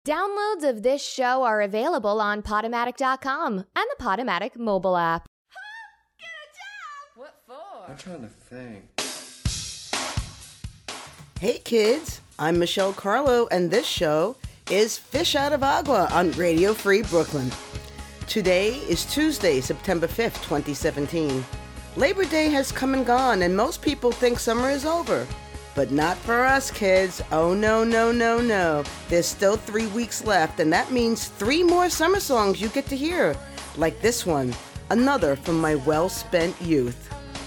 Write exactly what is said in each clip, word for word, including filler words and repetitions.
Downloads of this show are available on Podomatic dot com and the Podomatic mobile app. Get a job! What for? I'm trying to think. Hey kids, I'm Michelle Carlo, and this show is Fish Out of Agua on Radio Free Brooklyn. Today is Tuesday, September fifth, twenty seventeen. Labor Day has come and gone, and most people think summer is over. But not for us, kids. Oh, no, no, no, no. There's still three weeks left, and that means three more summer songs you get to hear. Like this one, another from my well-spent youth.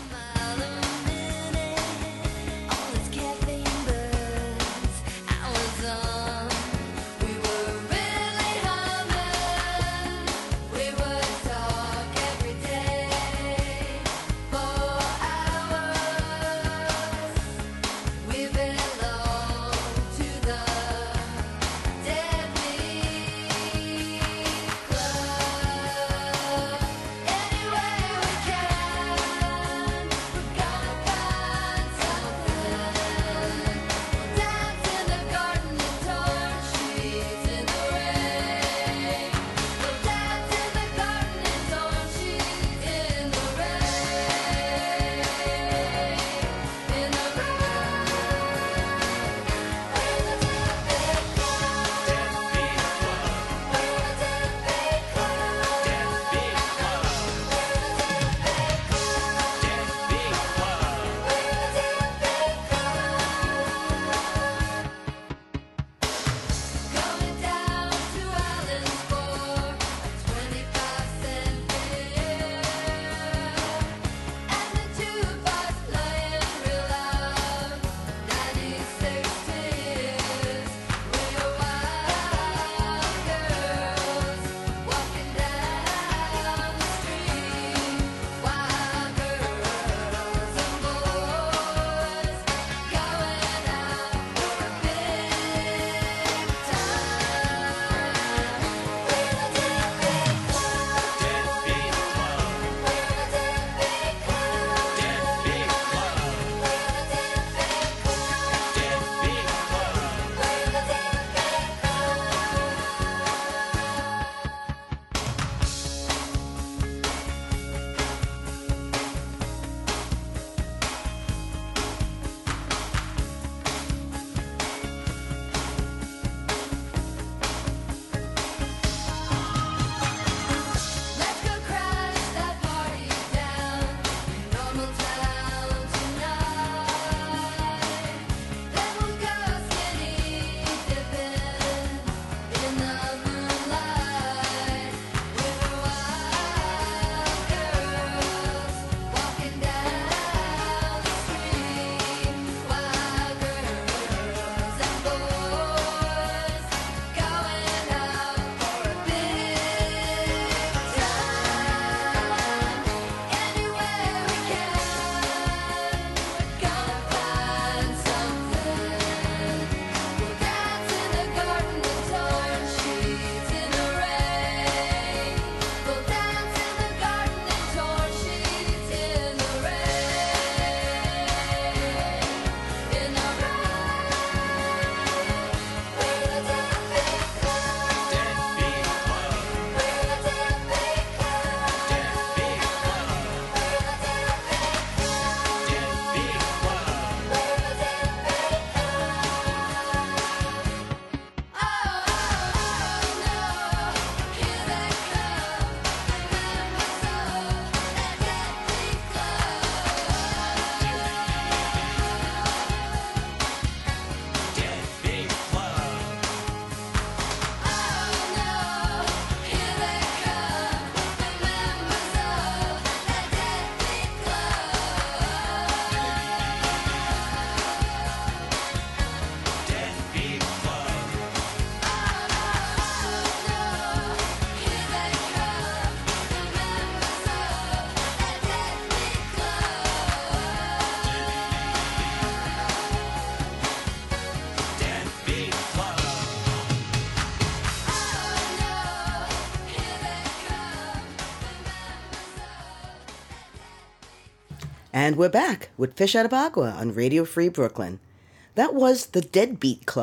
And we're back with Fish Out of Agua on Radio Free Brooklyn. That was the Deadbeat Club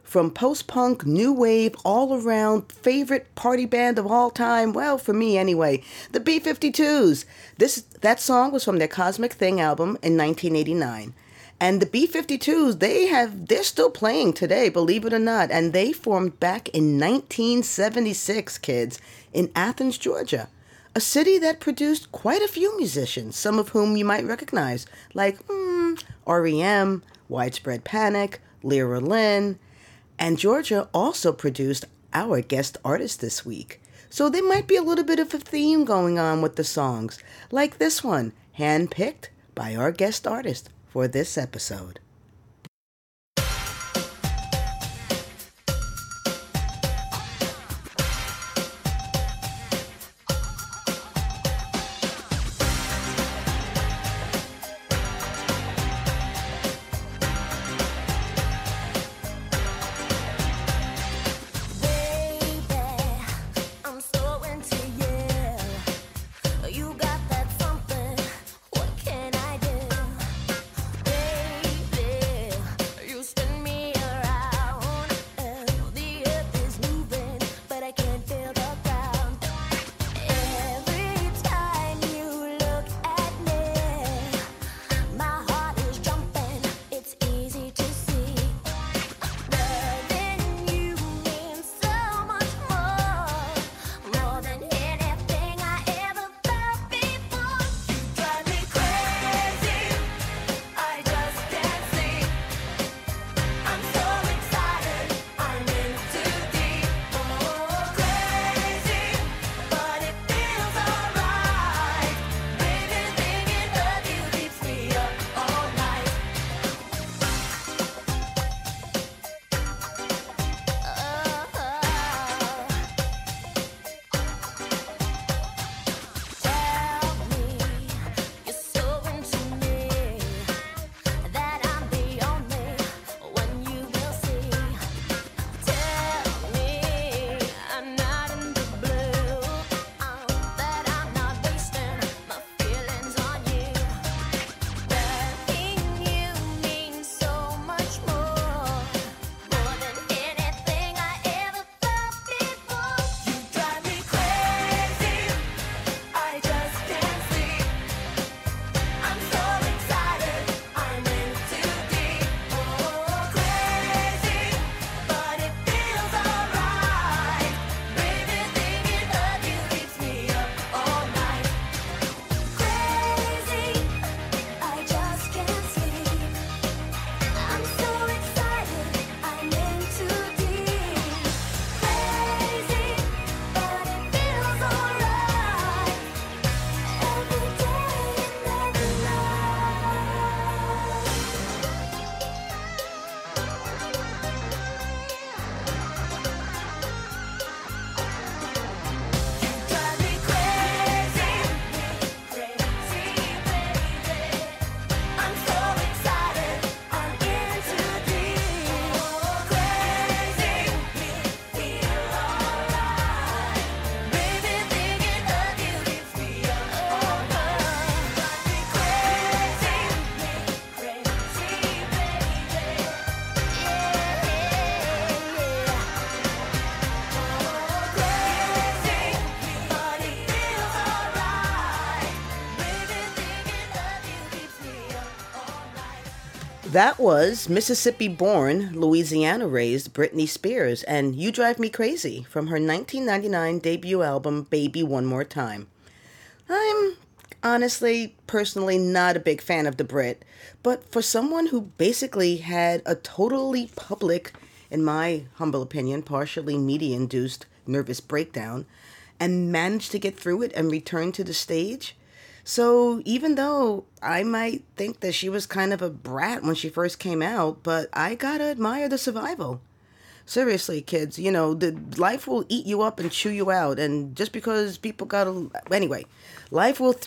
From post-punk, new wave, all-around, favorite party band of all time, well, for me anyway, the B fifty-twos. This, that song was from their Cosmic Thing album in nineteen eighty-nine. And the B fifty-twos, they have, they're still playing today, believe it or not. And they formed back in nineteen seventy-six, kids, in Athens, Georgia. A city that produced quite a few musicians, some of whom you might recognize, like hmm, R E M, Widespread Panic, Lyra Lynn. And Georgia also produced our guest artist this week. So there might be a little bit of a theme going on with the songs, like this one, handpicked by our guest artist for this episode. That was Mississippi-born, Louisiana-raised Britney Spears and You Drive Me Crazy from her nineteen ninety-nine debut album, Baby One More Time. I'm honestly, personally not a big fan of the Brit, but for someone who basically had a totally public, in my humble opinion, partially media-induced nervous breakdown, and managed to get through it and return to the stage. So even though I might think that she was kind of a brat when she first came out, but I gotta admire the survival. Seriously, kids, you know, the life will eat you up and chew you out, and just because people gotta... Anyway, life will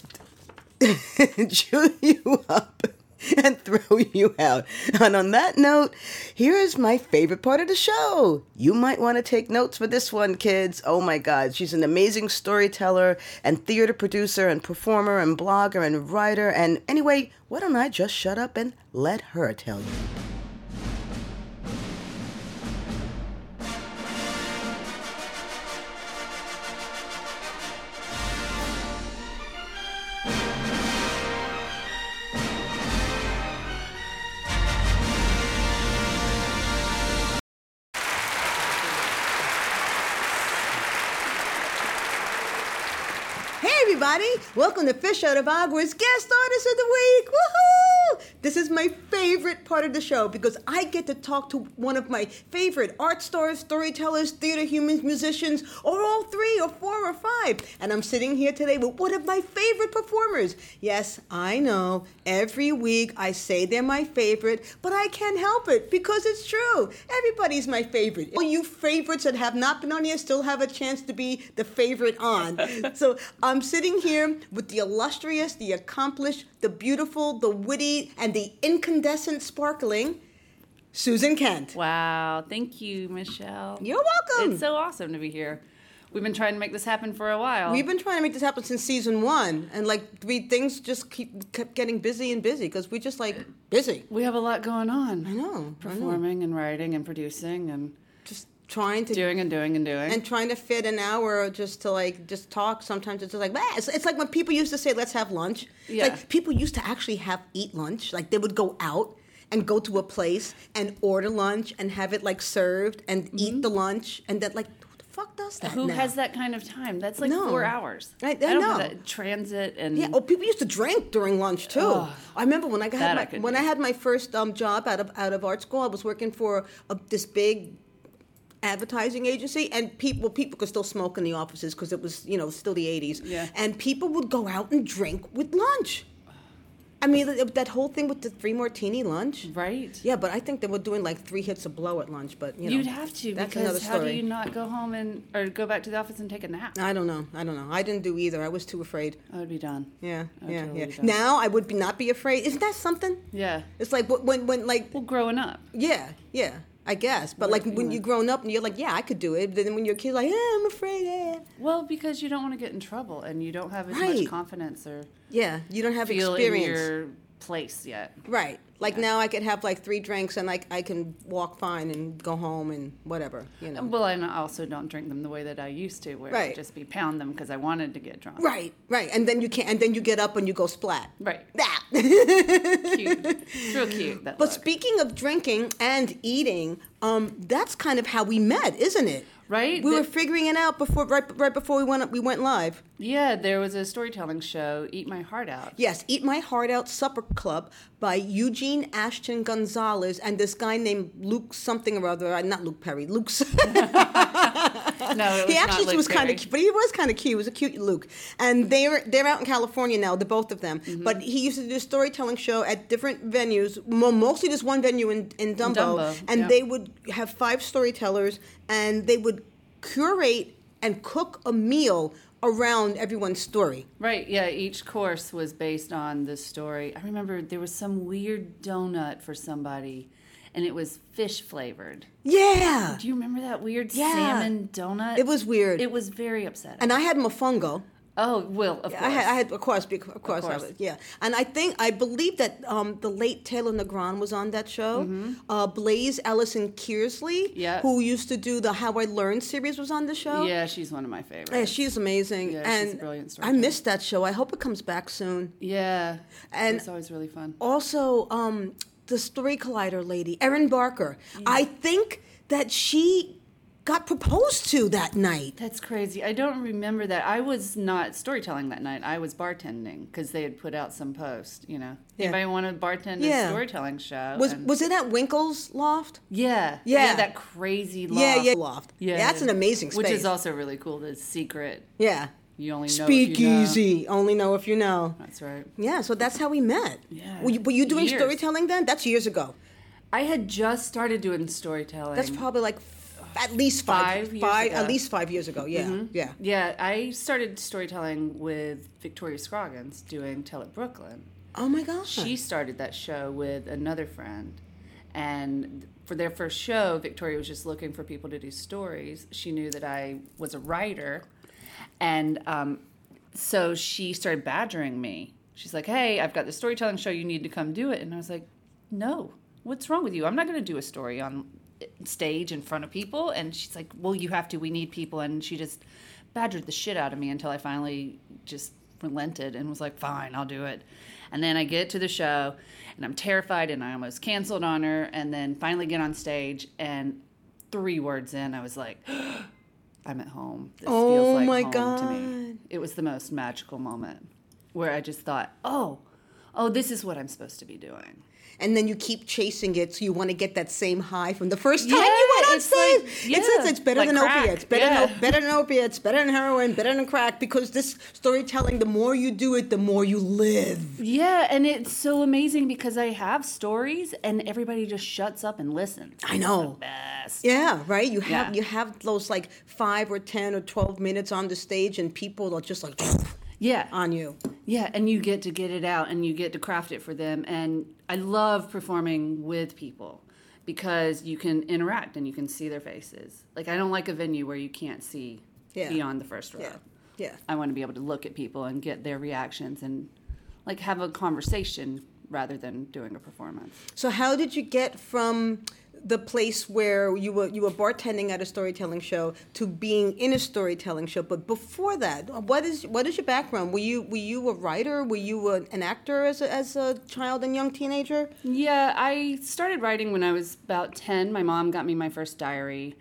th- chew you up and throw you out. And on that note, here is my favorite part of the show. You might want to take notes for this one, kids. Oh my God, she's an amazing storyteller and theater producer and performer and blogger and writer. And anyway, why don't I just shut up and let her tell you? everybody. Welcome to Fish Out of Agua's Guest Artist of the Week. Woohoo! This is my favorite part of the show because I get to talk to one of my favorite art stars, storytellers, theater humans, musicians, or all three, or four, or five. And I'm sitting here today with one of my favorite performers. Yes, I know. Every week I say they're my favorite, but I can't help it because it's true. Everybody's my favorite. All you favorites that have not been on here still have a chance to be the favorite on. So I'm sitting here with the illustrious, the accomplished, the beautiful, the witty, and the incandescent sparkling Susan Kent. Wow. Thank you, Michelle. You're welcome. It's so awesome to be here. We've been trying to make this happen for a while. We've been trying to make this happen since season one, and like we things just keep kept getting busy and busy because we just like busy. We have a lot going on. I know. Performing I know. and writing and producing and just trying to doing and doing and doing and trying to fit an hour just to like just talk. Sometimes it's just like, bah. it's, it's like when people used to say, "Let's have lunch." Yeah. Like people used to actually have eat lunch. Like they would go out and go to a place and order lunch and have it like served and mm-hmm. eat the lunch and that like. Fuck does that Who now? has that kind of time? That's like no. four hours. I, I, I don't know. have that transit and yeah. Oh, people used to drink during lunch too. Oh, I remember when I got that my, I could when do. I had my first um, job out of out of art school. I was working for a, this big advertising agency, and people people could still smoke in the offices because it was you know still the eighties. Yeah. And people would go out and drink with lunch. I mean, that whole thing with the three martini lunch. Right. Yeah, but I think they were doing like three hits of blow at lunch. But you know, You'd have to that's because another how story. do you not go home and or go back to the office and take a nap? I don't know. I don't know. I didn't do either. I was too afraid. I would be done. Yeah, I would yeah, totally yeah. be done. Now I would be not be afraid. Isn't that something? Yeah. It's like when, when, when like, Well, growing up. yeah, yeah, I guess. But like when you're grown up and you're like, yeah, I could do it. Then when you're a kid, like, yeah, I'm afraid. Yeah, Well, because you don't want to get in trouble and you don't have as Right. much confidence or yeah. You don't have feel experience. in your place yet. Right. Like Yeah. now I could have like three drinks and like I can walk fine and go home and whatever, you know. Well, and I also don't drink them the way that I used to, where Right. I'd just be pound them because I wanted to get drunk. Right, right. And then you can't. And then you get up and you go splat. Right. Ah. Cute. It's real cute. That But look. speaking of drinking and eating, um, that's kind of how we met, isn't it? Right? We The- were figuring it out before, right, right before we went we went live. Yeah, there was a storytelling show, Eat My Heart Out. Yes, Eat My Heart Out Supper Club by Eugene Ashton Gonzalez and this guy named Luke something or other. uh, Not Luke Perry. Luke. No, it was he actually not Luke was kind Perry. of, but he was kind of cute. He was a cute Luke, and they're they're out in California now. The both of them. Mm-hmm. But he used to do a storytelling show at different venues, mo- mostly this one venue in in Dumbo, Dumbo, and yeah. they would have five storytellers, and they would curate and cook a meal around everyone's story. Right, yeah, each course was based on the story. I remember there was some weird donut for somebody, and it was fish flavored. Yeah, Do you remember that weird Yeah. salmon donut? it was weird. It was very upsetting. and I had mofongo. oh, well, of course. I had, I had, of course, bec- of course, I course. was, yeah. And I think, I believe that um, the late Taylor Negron was on that show. Uh, Blaze Ellison Kearsley, Mm-hmm. Yeah. who used to do the How I Learned series, was on the show. Yeah, she's one of my favorites. Yeah, she's amazing. Yeah, and she's a brilliant I storyteller. missed that show. I hope it comes back soon. Yeah, And- it's always really fun. Also, um, the Story Collider lady, Erin Barker. I think that she got proposed to that night. That's crazy. I don't remember that. I was not storytelling that night. I was bartending because they had put out some post, you know. Yeah. Anybody want to bartend Yeah. a storytelling show? Was And- was it at Winkle's Loft? yeah. Yeah. that crazy loft. Yeah, yeah, Loft. Yeah. That's an amazing space. Which is also really cool. The secret. yeah. You only know if you know. Speakeasy. Only know if you know. That's right. Yeah, so that's how we met. Yeah. Were you, were you doing Years. storytelling then? That's years ago. I had just started doing storytelling. That's probably like f- at least five, Five years five- ago. at least five years ago. Yeah, yeah. Yeah, I started storytelling with Victoria Scroggins doing Tell It Brooklyn. Oh my gosh. She started that show with another friend. And for their first show, Victoria was just looking for people to do stories. She knew that I was a writer. And um, so she started badgering me. She's like, hey, I've got this storytelling show. You need to come do it. And I was like, no, what's wrong with you? I'm not going to do a story on stage in front of people. And she's like, well, you have to. We need people. And she just badgered the shit out of me until I finally just relented and was like, fine, I'll do it. And then I get to the show and I'm terrified and I almost canceled on her, and then finally get on stage, and three words in I was like, I'm at home. This Oh, feels like my home to me. God. It was the most magical moment where I just thought, oh, oh, this is what I'm supposed to be doing. And then you keep chasing it, so you want to get that same high from the first time Yeah, you went on it's stage. like- It's, yeah, it's, it's better like than crack, opiates, better, yeah. than, better than opiates, better than heroin, better than crack, because this storytelling, the more you do it, the more you live. Yeah, and it's so amazing because I have stories and everybody just shuts up and listens. I know. Best. Yeah, right. You have Yeah. you have those like five or ten or twelve minutes on the stage, and people are just like Yeah. on you. Yeah, and you get to get it out and you get to craft it for them. And I love performing with people because you can interact and you can see their faces. Like, I don't like a venue where you can't see Yeah. beyond the first row. Yeah, yeah. I want to be able to look at people and get their reactions and, like, have a conversation rather than doing a performance. So how did you get from the place where you were you were bartending at a storytelling show to being in a storytelling show? But before that, what is what is your background? Were you were you a writer? Were you a, an actor as a, as a child and young teenager? Yeah, I started writing when I was about ten. My mom got me my first diary,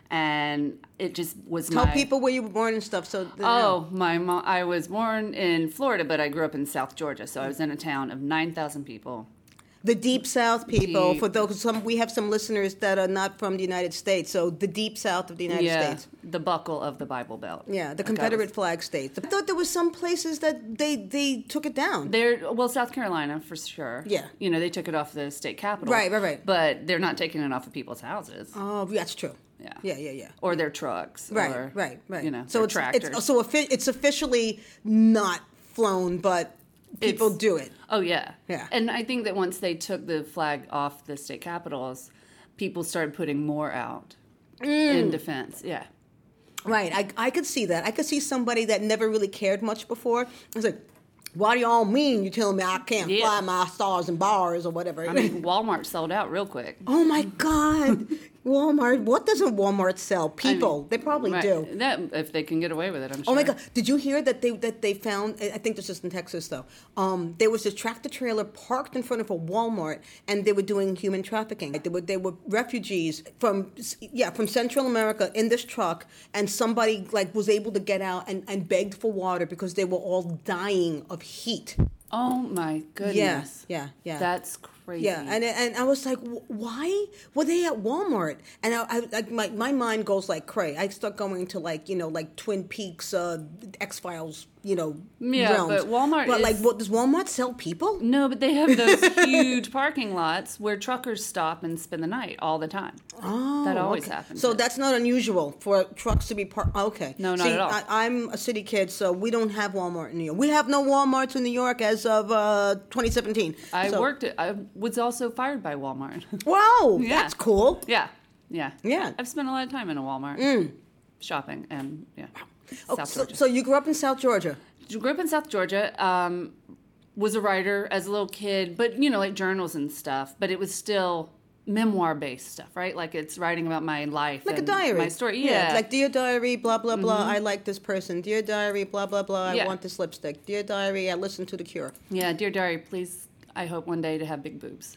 and it just was Tell my... people where you were born and stuff. So they know. Oh, my mom! I was born in Florida, but I grew up in South Georgia, so I was in a town of nine thousand people. The Deep South people. Deep. For those some we have some listeners that are not from the United States. So the Deep South of the United yeah, States. the buckle of the Bible Belt. Yeah, the Like I Confederate was- flag states. I thought there was some places that they they took it down. They're well, South Carolina for sure. Yeah. you know they took it off the state capital. Right, right, right. But they're not taking it off of people's houses. Oh, that's true. Yeah. Yeah, yeah, yeah. Or their trucks. Right, or, right, right. You know, so their it's, tractors. it's so offi- it's officially not flown, but people It's- do it. Oh yeah, Yeah. And I think that once they took the flag off the state capitals, people started putting more out Mm. in defense. Yeah, Right. I I could see that. I could see somebody that never really cared much before. I was like, what do y'all mean you telling me I can't Yeah. fly my stars and bars or whatever? I mean Walmart sold out real quick. oh my God. Walmart. What doesn't Walmart sell? People. they probably Right. do. That if they can get away with it, I'm sure. Oh my God! Did you hear that they that they found? I think this is in Texas though. Um, there was a tractor trailer parked in front of a Walmart, and they were doing human trafficking. They were they were refugees from yeah from Central America in this truck, and somebody like was able to get out and, and begged for water because they were all dying of heat. Oh my goodness. Yeah, yeah, yeah. That's crazy. Yeah, and and I was like, "Wh- why were they at Walmart? And I, I like my my mind goes like cray. I start going to like you know like Twin Peaks, uh, X Files, you know. Yeah, realms. but Walmart But like, is- what does Walmart sell people? No, but they have those huge parking lots where truckers stop and spend the night all the time. Oh, that always okay. happens. So that's not unusual for trucks to be parked. Okay. No, not See, at all. I, I'm a city kid, so we don't have Walmart in New York. We have no Walmarts in New York as of uh, twenty seventeen. I So- worked at, I was also fired by Walmart. Wow, Yeah. that's cool. yeah, yeah. Yeah. I've spent a lot of time in a Walmart shopping and, yeah. Oh, South so, Georgia. so you grew up in South Georgia. Grew up in South Georgia. Um, was a writer as a little kid, but you know, like journals and stuff. But it was still memoir-based stuff, right? Like it's writing about my life, Like a and diary. my story. Yeah, Like, dear diary, blah, blah, blah, I like this person. Dear diary, blah, blah, blah, I Yeah. want this lipstick. Dear diary, I listen to The Cure. yeah. Dear diary, please. I hope one day to have big boobs.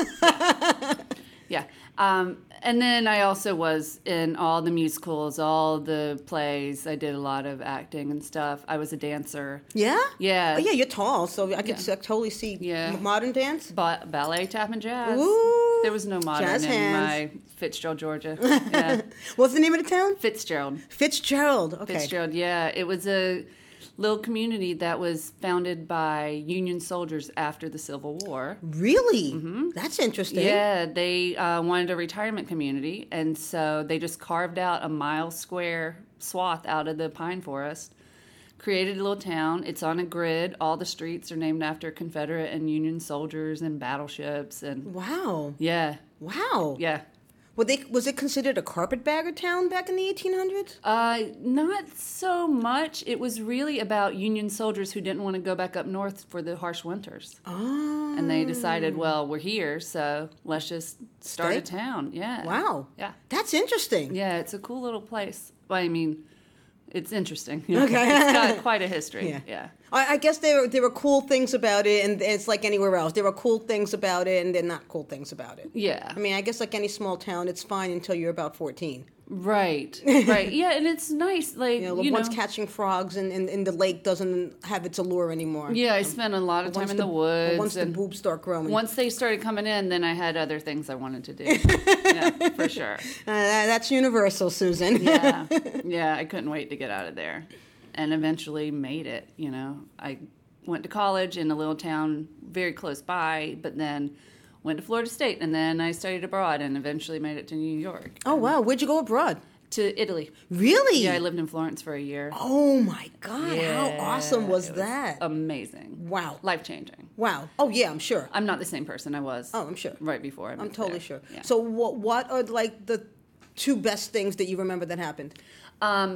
yeah. yeah. Um, and then I also was in all the musicals, all the plays. I did a lot of acting and stuff. I was a dancer. Yeah? Yeah. Oh, yeah, you're tall, so I could Yeah. s- totally see Yeah. m- modern dance. Ba- ballet, tap, and jazz. Ooh, There was no modern jazz in hands. my Fitzgerald, Georgia. Yeah. What's the name of the town? Fitzgerald. Fitzgerald. Okay. Fitzgerald, yeah. It was a little community that was founded by Union soldiers after the Civil War. Really? That's interesting. Yeah, they uh, wanted a retirement community, and so they just carved out a mile square swath out of the pine forest, created a little town. It's on a grid. All the streets are named after Confederate and Union soldiers and battleships, and Wow. yeah, Wow. yeah. Were they, was it considered a carpetbagger town back in the eighteen hundreds? Uh, not so much. It was really about Union soldiers who didn't want to go back up north for the harsh winters. Oh. And they decided, well, we're here, so let's just start Stay? a town. Yeah. Wow. Yeah. That's interesting. Yeah, it's a cool little place. Well, I mean, it's interesting. Okay. It's got quite a history. Yeah. Yeah. I, I guess there there were cool things about it, and it's like anywhere else. There are cool things about it, and there are not cool things about it. Yeah. I mean, I guess like any small town, it's fine until you're about fourteen. Right, right. Yeah, and it's nice. Like, You know, you once know, catching frogs in, in, in the lake doesn't have its allure anymore. yeah, I spent a lot of time Once in the, the, woods. Once the and boobs start growing. once they started coming in, then I had other things I wanted to do. Yeah, for sure. Uh, that, that's universal, Susan. Yeah, yeah. I couldn't wait to get out of there, and eventually made it. You know, I went to college in a little town very close by, but then went to Florida State, and then I studied abroad, and eventually made it to New York. Oh, wow. Where'd you go abroad? To Italy. Really? Yeah, I lived in Florence for a year. Oh, my God. Yeah, How awesome was, it that? Amazing. Wow. Life changing. Wow. Oh, yeah, I'm sure. I'm not the same person I was. Oh, I'm sure. Right before I I'm moved totally there. sure. Yeah. So what what are like the two best things that you remember that happened? um,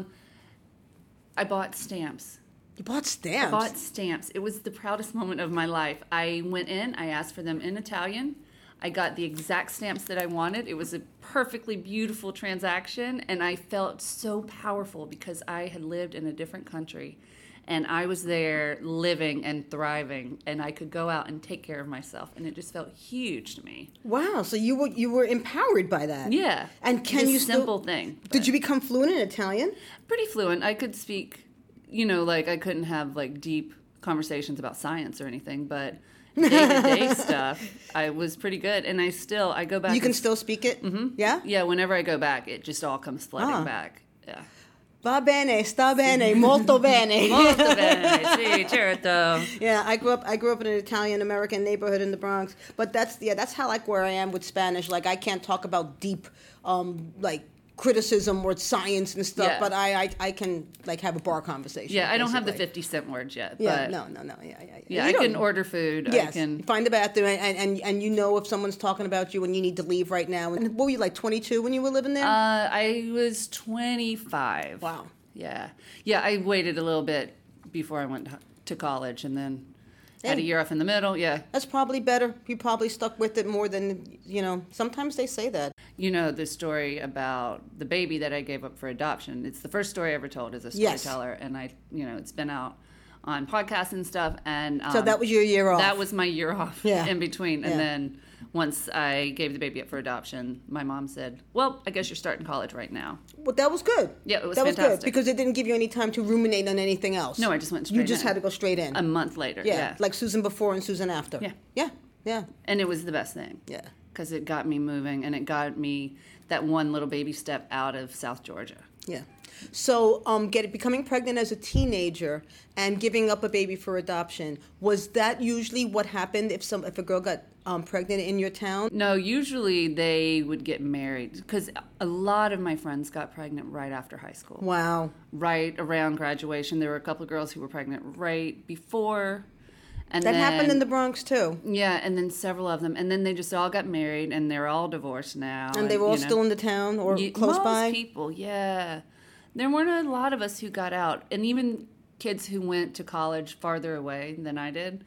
I bought stamps. You bought stamps. I bought stamps. It was the proudest moment of my life. I went in, I asked for them in Italian. I got the exact stamps that I wanted. It was a perfectly beautiful transaction, and I felt so powerful because I had lived in a different country, and I was there living and thriving, and I could go out and take care of myself, and it just felt huge to me. Wow. So you were you were empowered by that. Yeah. And can It's a you still- simple thing. Did but you become fluent in Italian? pretty fluent? I could speak, you know, like I couldn't have like deep conversations about science or anything, but day-to-day stuff, I was pretty good, and I still I go back. You can and, still speak it? Mm-hmm. Yeah? yeah. Whenever I go back, it just all comes flooding Ah. back. Yeah. Va bene, sta bene, molto bene. Molto bene, sì, certo. Yeah, I grew up. I grew up in an Italian American neighborhood in the Bronx. But that's yeah, that's how like where I am with Spanish. Like I can't talk about deep, um, like criticism or science and stuff. Yeah. But I, I, I can like have a bar conversation. Yeah, I don't have the basically. fifty cent words yet. Yeah, but no, no, no. Yeah, yeah. yeah. Yeah, You I don't- can order food. Yes, I can. find a bathroom, and, and and you know if someone's talking about you and you need to leave right now. And what were you like, twenty-two when you were living there? Uh, I was twenty-five. Wow. Yeah. Yeah, I waited a little bit before I went to college, and then had a year off in the middle. Yeah. That's probably better. You probably stuck with it more than you know. Sometimes they say that. You know the story about the baby that I gave up for adoption. It's the first story I ever told as a Yes. storyteller, and I, you know, it's been out on podcasts and stuff. And um, So that was your year off. That was my year off Yeah. in between. And Yeah. then once I gave the baby up for adoption, my mom said, "Well, I guess you're starting college right now." Well, that was good. Yeah, it was that was good fantastic. because it didn't give you any time to ruminate on anything else. No, I just went You straight just in. had to go straight in. A month later. yeah, Yeah. like Susan before and Susan after. Yeah. yeah, yeah, And it was the best thing. yeah. Because it got me moving, and it got me that one little baby step out of South Georgia. Yeah. So, um, get becoming pregnant as a teenager and giving up a baby for adoption, was that usually what happened if some if a girl got um, pregnant in your town? No, usually they would get married because a lot of my friends got pregnant right after high school. Wow. Right around graduation. There were a couple of girls who were pregnant right before. And That then, happened in the Bronx too. Yeah, and then several of them. And then they just all got married, and they're all divorced now. And they were all you know. still in the town or Ye- close most by? people, yeah. There weren't a lot of us who got out, and even kids who went to college farther away than I did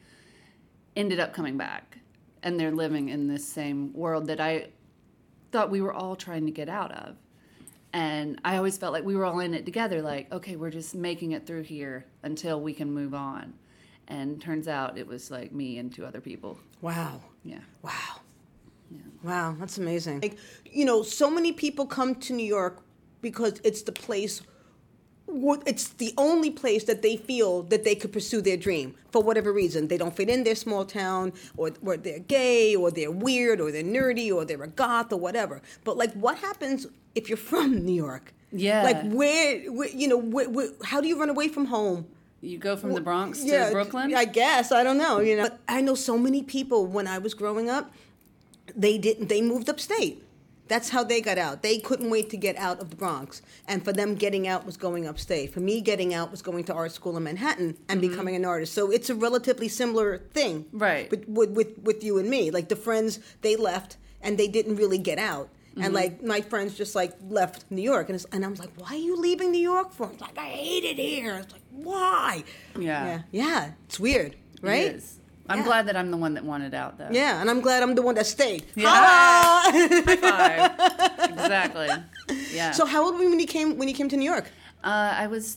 ended up coming back, and they're living in this same world that I thought we were all trying to get out of. And I always felt like we were all in it together, like, okay, we're just making it through here until we can move on. And turns out it was like me and two other people. Wow. Yeah. Wow. Wow, that's amazing. Like, you know, so many people come to New York because it's the place, it's the only place that they feel that they could pursue their dream for whatever reason. They don't fit in their small town, or, or they're gay, or they're weird, or they're nerdy, or they're a goth, or whatever. But, like, what happens if you're from New York? Yeah. Like, where, where you know, where, where, how do you run away from home? You go from the Bronx to Yeah, Brooklyn? I guess. I don't know. You know, but I know so many people when I was growing up, they didn't. They moved upstate. That's how they got out. They couldn't wait to get out of the Bronx, and for them, getting out was going upstate. For me, getting out was going to art school in Manhattan and Mm-hmm. becoming an artist. So it's a relatively similar thing, Right. With, with with with you and me, like the friends, they left and they didn't really get out. Mm-hmm. And like my friends just like left New York, and it's, and I was like, "Why are you leaving New York for?" It's like, "I hate it here." It's like, "Why?" Yeah. yeah, yeah. It's weird, right? It is. I'm Yeah. glad that I'm the one that wanted out, though. Yeah, and I'm glad I'm the one that stayed. Yeah. Holla! High five. Exactly. Yeah. So how old were you when you came when you came to New York? uh, I was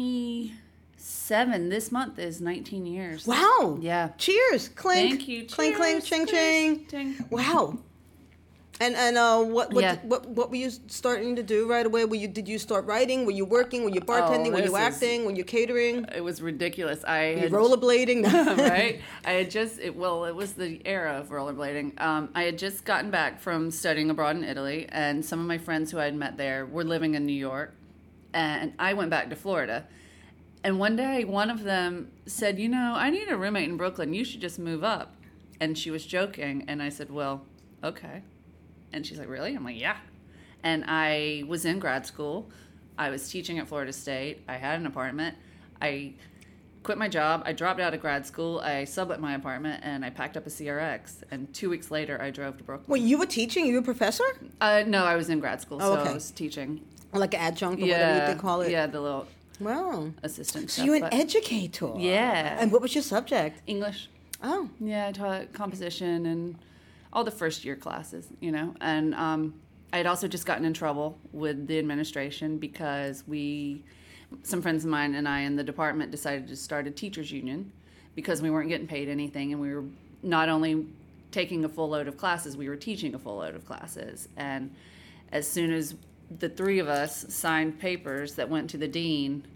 twenty-seven. This month is nineteen years. Wow. Yeah. Cheers. Clink. Thank you. Clink, clink, Cheers. ching, Cheers. ching. Ching. Wow. And and uh, what what, Yeah. what what were you starting to do right away? Were you did you start writing? Were you working? Were you bartending? were this you is- acting? Were you catering? It was ridiculous. I Were you had rollerblading? right? I had just, it, well, it was the era of rollerblading. Um, I had just gotten back from studying abroad in Italy, and some of my friends who I had met there were living in New York, and I went back to Florida. And one day, one of them said, you know, I need a roommate in Brooklyn. You should just move up. And she was joking, and I said, well, okay. And she's like, really? I'm like, yeah. And I was in grad school. I was teaching at Florida State. I had an apartment. I quit my job. I dropped out of grad school. I sublet my apartment, and I packed up a C R X. And two weeks later, I drove to Brooklyn. Well, you were teaching. You were a professor, Uh, no, I was in grad school, Oh, so okay. I was teaching. like an adjunct or yeah, whatever you call it. Yeah, the little Wow. assistant So stuff. you're an but- educator. Yeah. And what was your subject? English. Oh. Yeah, I taught composition and all the first year classes, you know. And um, I had also just gotten in trouble with the administration because we, some friends of mine and I in the department decided to start a teachers union because we weren't getting paid anything, and we were not only taking a full load of classes, we were teaching a full load of classes. And as soon as the three of us signed papers that went to the dean,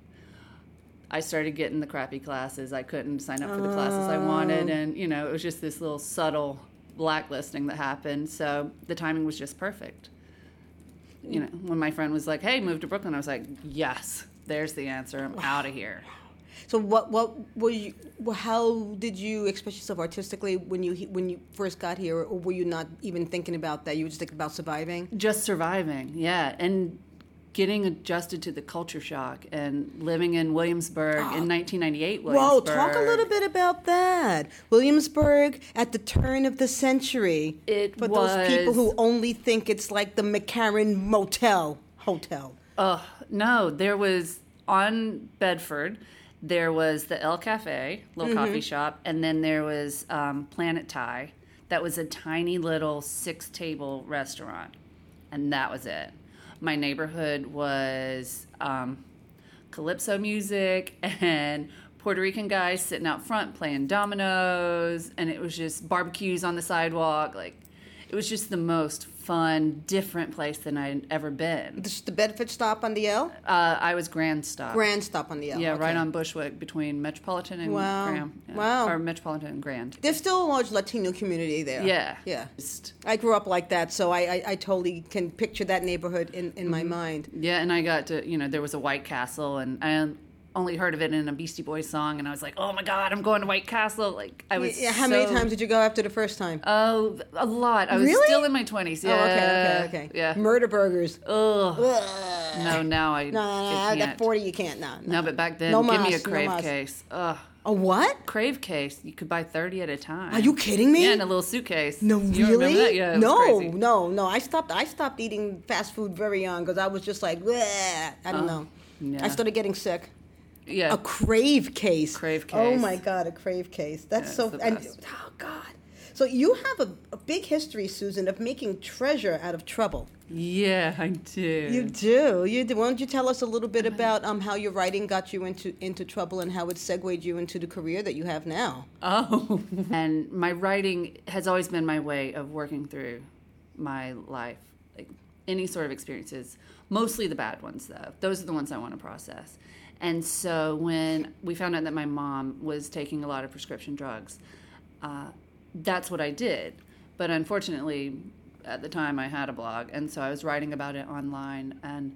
I started getting the crappy classes. I couldn't sign up for the classes I wanted, and you know, it was just this little subtle blacklisting that happened. So the timing was just perfect. You know, when my friend was like, "Hey, move to Brooklyn," I was like, "Yes, there's the answer. I'm out of here." So what what were you? well, How did you express yourself artistically when you when you first got here, or were you not even thinking about that? You were just thinking about surviving. Just surviving, yeah, and getting adjusted to the culture shock and living in Williamsburg in nineteen ninety-eight. Whoa, Williamsburg. talk a little bit about that. Williamsburg at the turn of the century. It For those people was- who only think it's like the McCarran Motel Hotel. Oh, no, there was on Bedford, there was the El Cafe, little coffee shop, and then there was um, Planet Thai. That was a tiny little six table restaurant, and that was it. My neighborhood was um, calypso music and Puerto Rican guys sitting out front playing dominoes, and it was just barbecues on the sidewalk. Like, it was just the most fun, different place than I'd ever been. This is the Bedford stop on the L? Uh, I was Grand Stop. Grand stop on the L. Yeah, okay. right on Bushwick between Metropolitan and Wow. Graham. Yeah. Wow. Or Metropolitan and Grand. There's still a large Latino community there. Yeah. Yeah. Just- I grew up like that, so I, I, I totally can picture that neighborhood in, in my mind. Yeah, and I got to, you know, there was a White Castle, and I only heard of it in a Beastie Boys song, and I was like, oh my God, I'm going to White Castle. Like, I was Yeah, how many so- times did you go after the first time? Oh, a lot. I was Really? still in my twenties. Yeah. Oh, okay, okay, okay. Yeah. Murder burgers. Ugh. Ugh. No, now I, No, no, I no, can't. at forty you can't. No, No, but back then, No give me mas, a no Crave mas. case. Ugh. A what? Crave case. You could buy thirty at a time. Are you kidding me? Yeah, in a little suitcase. No, You really? remember that? Yeah, it was no, crazy. no, no. I stopped. I stopped eating fast food very young because I was just like, bleh. I don't know. yeah. I started getting sick. Yeah. A crave case. Crave Oh case. my God, a crave case. That's Yeah, so. it's the And best. oh God. So you have a, a big history, Susan, of making treasure out of trouble. Yeah, I do. You do. You do. Why don't you tell us a little bit about um, how your writing got you into into trouble and how it segued you into the career that you have now? Oh. And my writing has always been my way of working through my life. Like any sort of experiences, mostly the bad ones though. Those are the ones I want to process. And so when we found out that my mom was taking a lot of prescription drugs, uh, that's what I did. But unfortunately, at the time I had a blog, and so I was writing about it online, and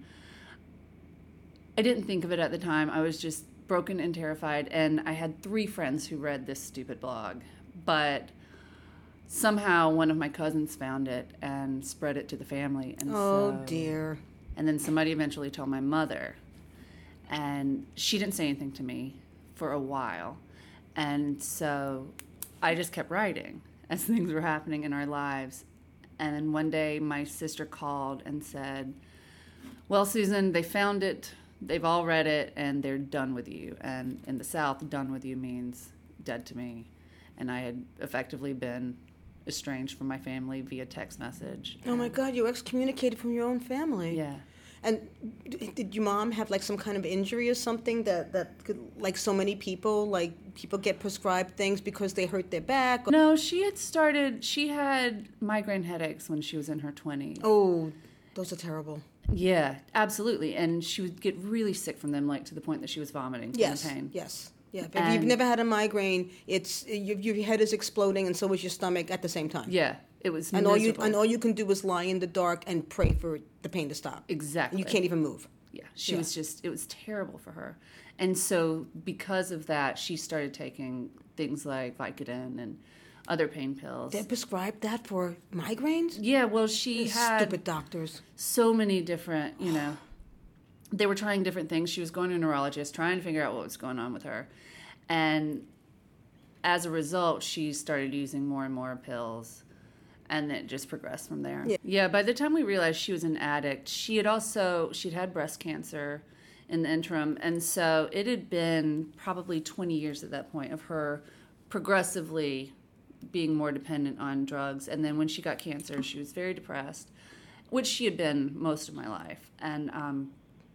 I didn't think of it at the time. I was just broken and terrified, and I had three friends who read this stupid blog. But somehow one of my cousins found it and spread it to the family. And Oh so, dear. And then somebody eventually told my mother, and she didn't say anything to me for a while. And so I just kept writing as things were happening in our lives. And then one day my sister called and said, well, Susan, they found it. They've all read it, and they're done with you. And in the South, done with you means dead to me. And I had effectively been estranged from my family via text message. Oh my God, you excommunicated from your own family. Yeah. And d- did your mom have like some kind of injury or something that, that could, like so many people, like people get prescribed things because they hurt their back? No, she had started, she had migraine headaches when she was in her twenties. Oh, those are terrible. Yeah, absolutely. And she would get really sick from them, like to the point that she was vomiting from Yes, the pain. yes. Yeah, if And- you've never had a migraine, it's your, your head is exploding and so is your stomach at the same time. Yeah, it was And all you miserable. and all you can do is lie in the dark and pray for the pain to stop. Exactly. You can't even move. Yeah, she Yeah. was just, it was terrible for her. And so because of that, she started taking things like Vicodin and other pain pills. They prescribed that for migraines? Yeah, well, she These had stupid doctors. so many different, you know, they were trying different things. She was going to a neurologist, trying to figure out what was going on with her. And as a result, she started using more and more pills. And it just progressed from there. Yeah. yeah, by the time we realized she was an addict, she had also, she'd had breast cancer in the interim. And so it had been probably twenty years at that point of her progressively being more dependent on drugs. And then when she got cancer, she was very depressed, which she had been most of my life. And um,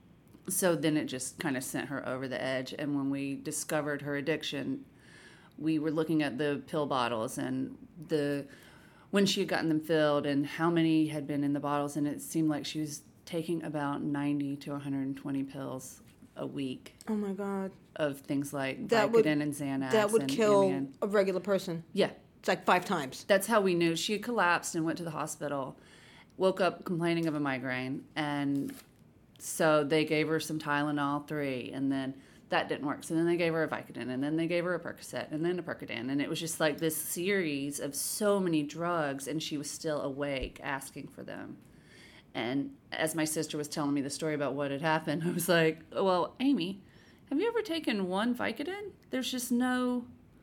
so then it just kind of sent her over the edge. And when we discovered her addiction, we were looking at the pill bottles and the when she had gotten them filled and how many had been in the bottles, and it seemed like she was taking about ninety to one hundred twenty pills a week Oh my God. of things like That Vicodin would- and Xanax. That would and kill Ambien. a regular person. Yeah, It's like five times. that's how we knew. She had collapsed and went to the hospital, woke up complaining of a migraine, and so they gave her some Tylenol three, and then that didn't work. So then they gave her a Vicodin, and then they gave her a Percocet, and then a Percodan, and it was just like this series of so many drugs, and she was still awake asking for them. And as my sister was telling me the story about what had happened, I was like, well, Amy, have you ever taken one Vicodin? There's just no...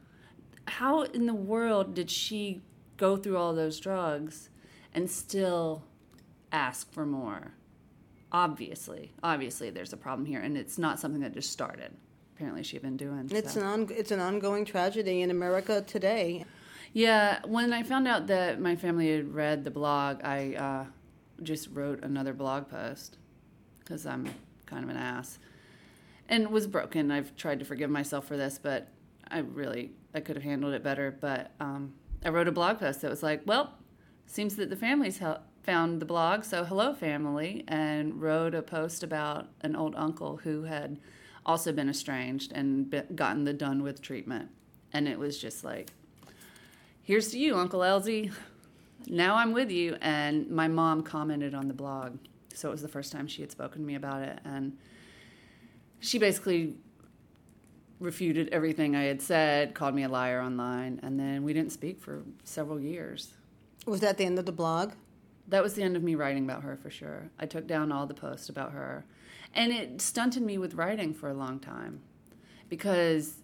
How in the world did she go through all those drugs and still ask for more? Obviously, obviously there's a problem here, and it's not something that just started. Apparently she had been doing. It's so. an on, it's an ongoing tragedy in America today. Yeah, when I found out that my family had read the blog, I uh, just wrote another blog post because I'm kind of an ass and was broken. I've tried to forgive myself for this, but I really, I could have handled it better. But um, I wrote a blog post that was like, well, seems that the family's hel- found the blog, so hello family, and wrote a post about an old uncle who had also been estranged and be- gotten the done with treatment. And it was just like, here's to you, Uncle Elsie. Now I'm with you. And my mom commented on the blog. So it was the first time she had spoken to me about it. And she basically refuted everything I had said, called me a liar online. And then we didn't speak for several years. Was that the end of the blog? That was the end of me writing about her for sure. I took down all the posts about her. And it stunted me with writing for a long time. Because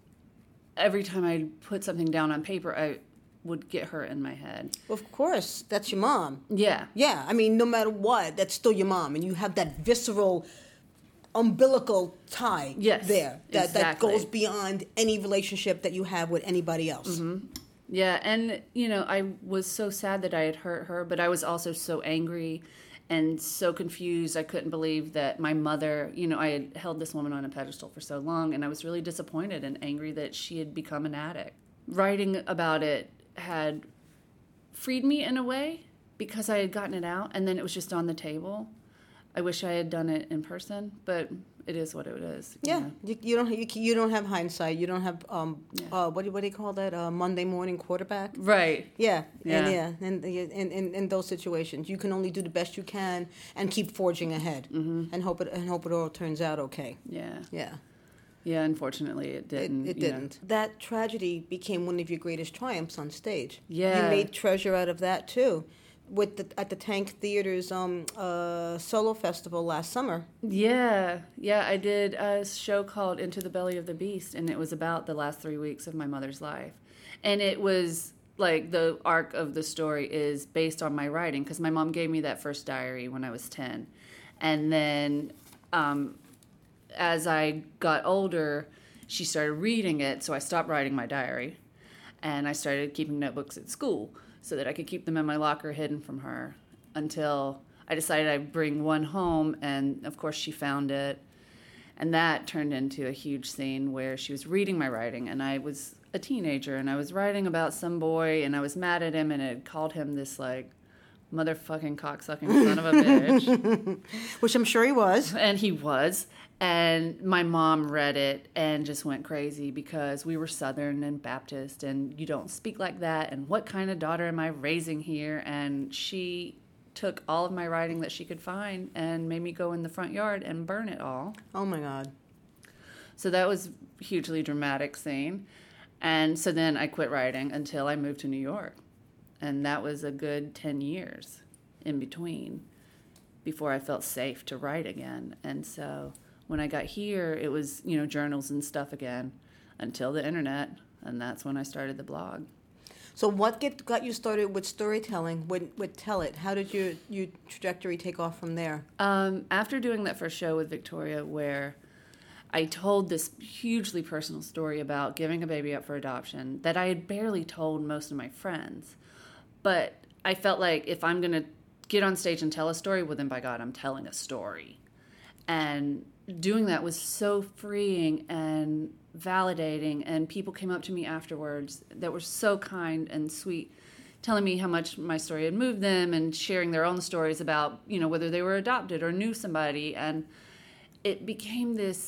every time I put something down on paper, I would get her in my head. Of course, that's your mom. Yeah. Yeah, I mean, no matter what, that's still your mom, and you have that visceral, umbilical tie Yes, there that, that exactly. goes beyond any relationship that you have with anybody else. Mm-hmm. Yeah, and, you know, I was so sad that I had hurt her, but I was also so angry and so confused. I couldn't believe that my mother, you know, I had held this woman on a pedestal for so long, and I was really disappointed and angry that she had become an addict. Writing about it had freed me in a way because I had gotten it out, and then it was just on the table. I wish I had done it in person, but it is what it is. you Yeah, know. you, you don't you, you don't have hindsight. You don't have um Yeah. uh what do what do you call that uh, Monday morning quarterback? Right. Yeah, Yeah. and yeah, and in, in in those situations, you can only do the best you can and keep forging ahead, Mm-hmm. and hope it and hope it all turns out okay. Yeah. Yeah. Yeah, unfortunately it It, didn't. it you know. didn't. That tragedy became one of your greatest triumphs on stage. Yeah. You made treasure out of that too, with the at the Tank Theater's um uh solo festival last summer. Yeah, yeah, I did a show called Into the Belly of the Beast, and it was about the last three weeks of my mother's life. And it was like the arc of the story is based on my writing, because my mom gave me that first diary when I was ten. And then um, as I got older, she started reading it, so I stopped writing my diary. And I started keeping notebooks at school so that I could keep them in my locker hidden from her until I decided I'd bring one home, and of course she found it. And that turned into a huge scene where she was reading my writing, and I was a teenager, and I was writing about some boy, and I was mad at him, and had called him this, like, motherfucking cocksucking son of a bitch. Which I'm sure he was. And he was. And my mom read it and just went crazy because we were Southern and Baptist, and you don't speak like that, and what kind of daughter am I raising here? And she took all of my writing that she could find and made me go in the front yard and burn it all. Oh, my God. So that was a hugely dramatic scene. And so then I quit writing until I moved to New York. And that was a good ten years in between before I felt safe to write again. And so when I got here, it was, you know, journals and stuff again until the internet. And that's when I started the blog. So what get, got you started with storytelling, with, with Tell It? How did your, your trajectory take off from there? Um, after doing that first show with Victoria, where I told this hugely personal story about giving a baby up for adoption that I had barely told most of my friends. But I felt like if I'm going to get on stage and tell a story, well, then by God, I'm telling a story. And doing that was so freeing and validating, and people came up to me afterwards that were so kind and sweet, telling me how much my story had moved them and sharing their own stories about, you know, whether they were adopted or knew somebody. And it became this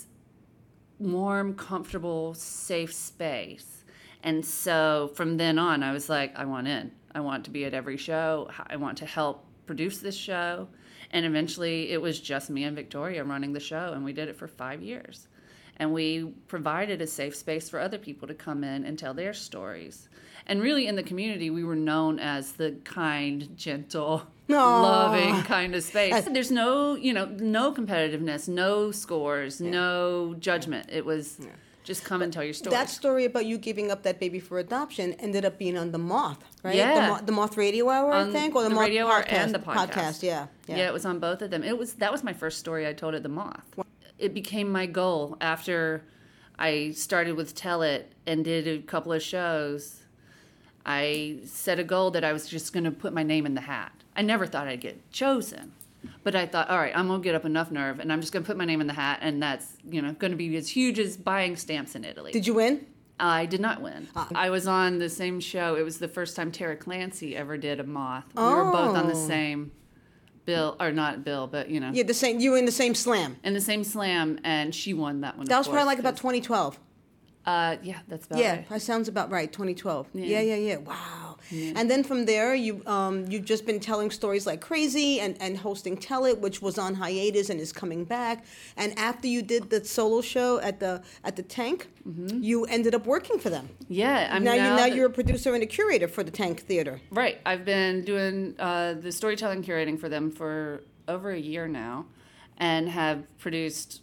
warm, comfortable, safe space. And so from then on, I was like, I want in. I want to be at every show. I want to help produce this show. And eventually it was just me and Victoria running the show, and we did it for five years. And we provided a safe space for other people to come in and tell their stories. And really in the community, we were known as the kind, gentle, Aww. loving kind of space. There's no, you know, no competitiveness, no scores, yeah. no judgment. It was yeah. just come and tell your story. That story about you giving up that baby for adoption ended up being on The Moth, right? Yeah. The, Mo- the Moth Radio Hour, on I think? Or the, the Moth Radio podcast, Hour and the podcast. podcast yeah, yeah. Yeah, it was on both of them. It was That was my first story I told at The Moth. It became my goal after I started with Tell It and did a couple of shows. I set a goal that I was just going to put my name in the hat. I never thought I'd get chosen. But I thought, all right, I'm going to get up enough nerve, and I'm just going to put my name in the hat, and that's, you know, going to be as huge as buying stamps in Italy. Did you win? I did not win. Ah. I was on the same show. It was the first time Tara Clancy ever did a Moth. We oh. were both on the same bill, or not bill, but, you know. Yeah, the same. You were in the same slam. In the same slam, and she won that one. That was course, probably like about twenty twelve. Uh, yeah, that's about yeah, right. Yeah, that sounds about right, twenty twelve. Yeah, yeah, yeah. yeah. Wow. Yeah. And then from there, you, um, you've just been telling stories like crazy and, and hosting Tell It, which was on hiatus and is coming back. And after you did the solo show at the at the Tank, mm-hmm. you ended up working for them. Yeah. I'm now, now, you, now the, you're a producer and a curator for the Tank Theater. Right. I've been doing uh, the storytelling curating for them for over a year now, and have produced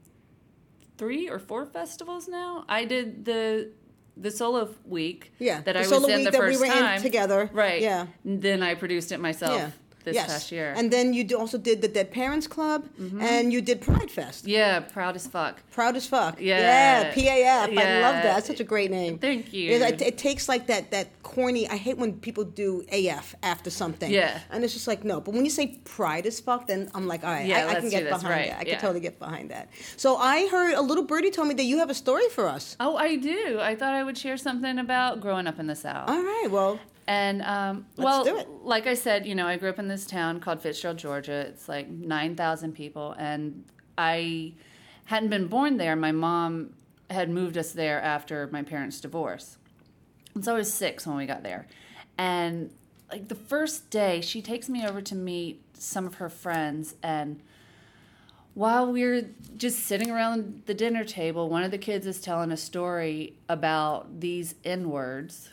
three or four festivals now. I did the the solo week yeah, that the I was solo in week the that first we were time in together. Right. Yeah. And then I produced it myself yeah. this yes. past year. And then you do also did the Dead Parents Club, mm-hmm. and you did Pride Fest. Yeah, Proud as Fuck. Proud as Fuck. Yeah. Yeah, P A F. Yeah. I love that. That's such a great name. Thank you. It, it takes like that that corny, I hate when people do A F after something. Yeah. And it's just like, no. But when you say Pride as Fuck, then I'm like, all right, yeah, I, I can let's get do this. behind Right. that. I yeah. can totally get behind that. So I heard a little birdie told me that you have a story for us. Oh, I do. I thought I would share something about growing up in the South. All right, well. And, um, Let's well, do it. like I said, you know, I grew up in this town called Fitzgerald, Georgia. It's like nine thousand people. And I hadn't been born there. My mom had moved us there after my parents' divorce. And so I was six when we got there. And, like, the first day, she takes me over to meet some of her friends. And while we're just sitting around the dinner table, one of the kids is telling a story about these N-words.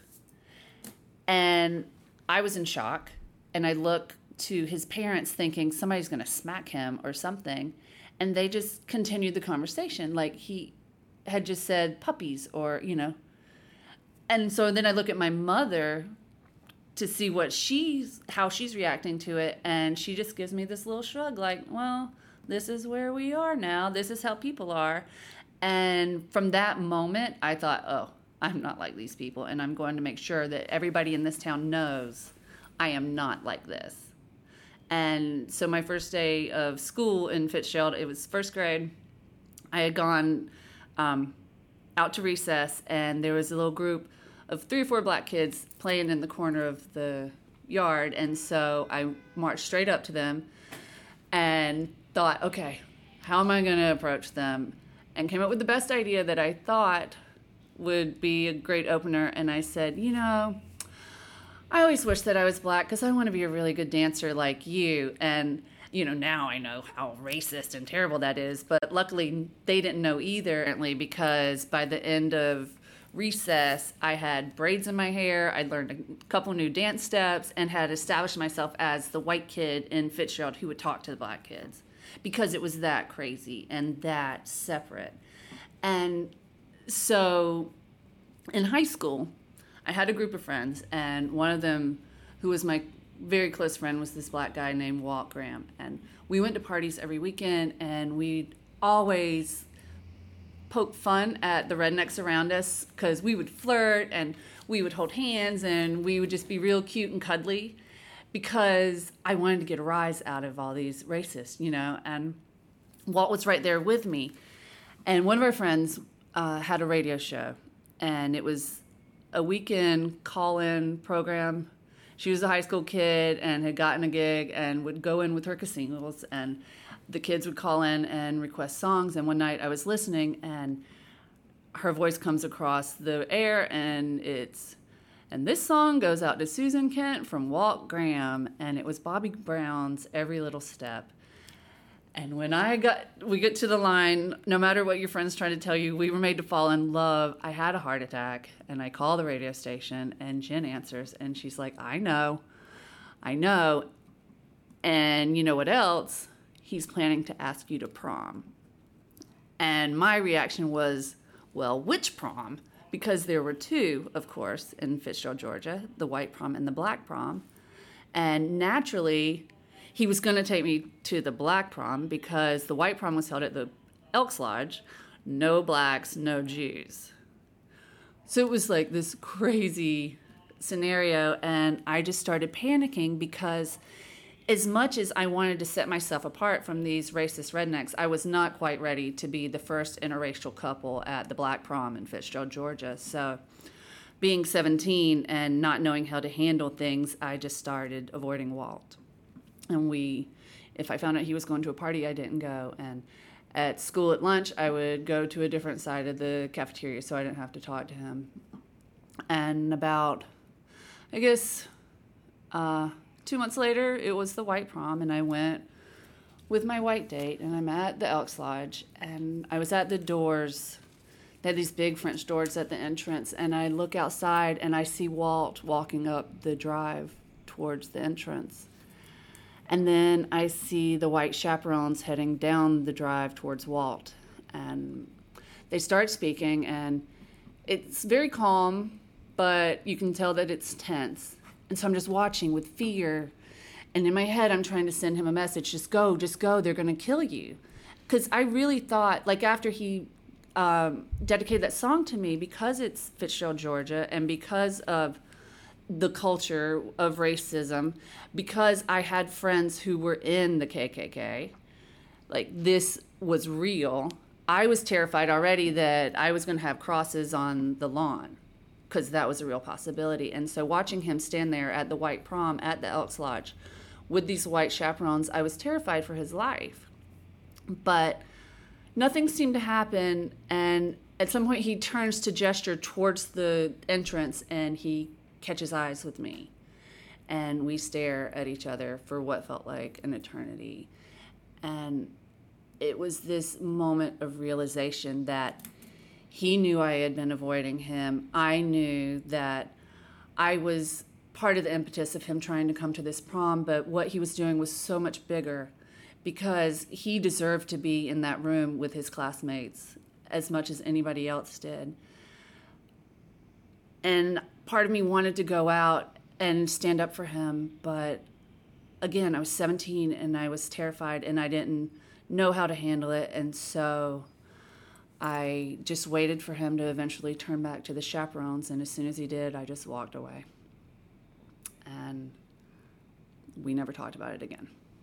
And I was in shock, and I look to his parents thinking somebody's going to smack him or something, and they just continued the conversation like he had just said puppies or, you know. And so then I look at my mother to see what she's, how she's reacting to it, and she just gives me this little shrug like, well, this is where we are now. This is how people are. And from that moment, I thought, oh, I'm not like these people, and I'm going to make sure that everybody in this town knows I am not like this. And so my first day of school in Fitzgerald, it was first grade. I had gone um, out to recess, and there was a little group of three or four black kids playing in the corner of the yard. And so I marched straight up to them and thought, okay, how am I going to approach them? And came up with the best idea that I thought would be a great opener. And I said, you know, I always wish that I was black because I want to be a really good dancer like you. And, you know, now I know how racist and terrible that is. But luckily, they didn't know either, apparently, because by the end of recess, I had braids in my hair. I'd learned a couple new dance steps and had established myself as the white kid in Fitzgerald who would talk to the black kids because it was that crazy and that separate. And so in high school, I had a group of friends, and one of them, who was my very close friend, was this black guy named Walt Graham. And we went to parties every weekend, and we'd always poke fun at the rednecks around us because we would flirt, and we would hold hands, and we would just be real cute and cuddly because I wanted to get a rise out of all these racists, you know. And Walt was right there with me. And one of our friends uh, had a radio show, and it was a weekend call-in program. She was a high school kid and had gotten a gig and would go in with her singles, and the kids would call in and request songs. And one night I was listening, and her voice comes across the air, and it's, and this song goes out to Susan Kent from Walt Graham, and it was Bobby Brown's Every Little Step. And when I got, we get to the line, no matter what your friends try to tell you, we were made to fall in love, I had a heart attack, and I call the radio station, and Jen answers, and she's like, I know, I know, and you know what else? He's planning to ask you to prom. And my reaction was, well, which prom? Because there were two, of course, in Fitzgerald, Georgia, the white prom and the black prom. And naturally, he was going to take me to the black prom because the white prom was held at the Elks Lodge. No blacks, no Jews. So it was like this crazy scenario, and I just started panicking because as much as I wanted to set myself apart from these racist rednecks, I was not quite ready to be the first interracial couple at the black prom in Fitzgerald, Georgia. So being seventeen and not knowing how to handle things, I just started avoiding Walt. And we, if I found out he was going to a party, I didn't go. And at school at lunch, I would go to a different side of the cafeteria so I didn't have to talk to him. And about, I guess, uh, two months later, it was the white prom, and I went with my white date, and I'm at the Elks Lodge, and I was at the doors. They had these big French doors at the entrance, and I look outside, and I see Walt walking up the drive towards the entrance. And then I see the white chaperones heading down the drive towards Walt. And they start speaking, and it's very calm, but you can tell that it's tense. And so I'm just watching with fear. And in my head, I'm trying to send him a message, just go, just go, they're going to kill you. Because I really thought, like after he um, dedicated that song to me, because it's Fitzgerald, Georgia, and because of the culture of racism, because I had friends who were in the K K K, like this was real. I was terrified already that I was going to have crosses on the lawn because that was a real possibility. And so watching him stand there at the white prom at the Elks Lodge with these white chaperones, I was terrified for his life. But nothing seemed to happen, and at some point he turns to gesture towards the entrance, and he catches eyes with me, and we stare at each other for what felt like an eternity. And it was this moment of realization that he knew I had been avoiding him. I knew that I was part of the impetus of him trying to come to this prom, but what he was doing was so much bigger because he deserved to be in that room with his classmates as much as anybody else did. And part of me wanted to go out and stand up for him, but again, I was seventeen and I was terrified and I didn't know how to handle it, and so I just waited for him to eventually turn back to the chaperones, and as soon as he did, I just walked away. And we never talked about it again.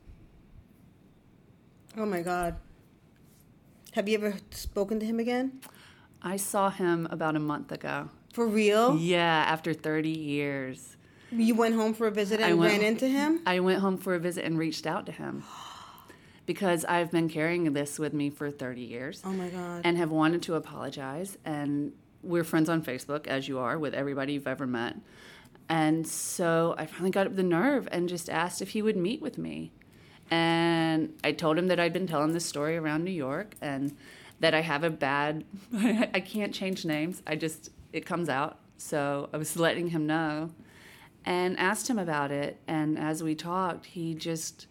Oh my God. Have you ever spoken to him again? I saw him about a month ago. For real? Yeah, after thirty years. You went home for a visit and I went- ran into him? I went home for a visit and reached out to him because I've been carrying this with me for thirty years. Oh my God. And have wanted to apologize. And we're friends on Facebook, as you are, with everybody you've ever met. And so I finally got up the nerve and just asked if he would meet with me. And I told him that I'd been telling this story around New York and that I have a bad, I can't change names. I just, it comes out. So I was letting him know and asked him about it. And as we talked, he just,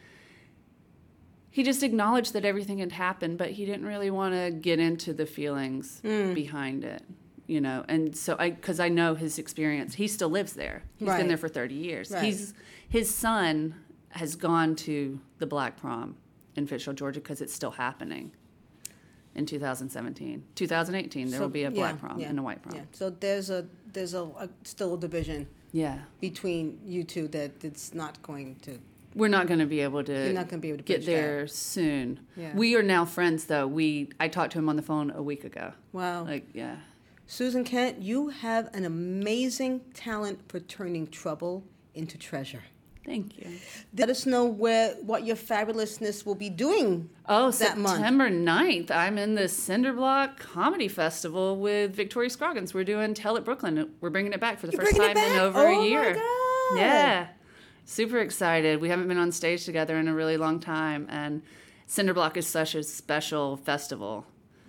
he just acknowledged that everything had happened, but he didn't really want to get into the feelings Mm. behind it, you know. And so I, because I know his experience, he still lives there. He's Right. been there for thirty years. Right. He's, his son has gone to the Black Prom in Fitchville, Georgia, because it's still happening in two thousand seventeen. two thousand eighteen, there So- will be a Black yeah, Prom yeah, and a White Prom. Yeah. So there's a there's a, a still a division Yeah. between you two that it's not going to. We're not going to be able to, You're not gonna be able to get bridge there soon. Yeah. We are now friends, though. We I talked to him on the phone a week ago. Wow. Like, yeah. Susan Kent, you have an amazing talent for turning trouble into treasure. Thank you. Let us know where what your fabulousness will be doing. Oh, that month. September ninth, I'm in the Cinderblock Comedy Festival with Victoria Scroggins. We're doing Tell It Brooklyn. We're bringing it back for the You're first bringing time it in back? over Oh a year. my God. Yeah. Super excited. We haven't been on stage together in a really long time, and Cinderblock is such a special festival.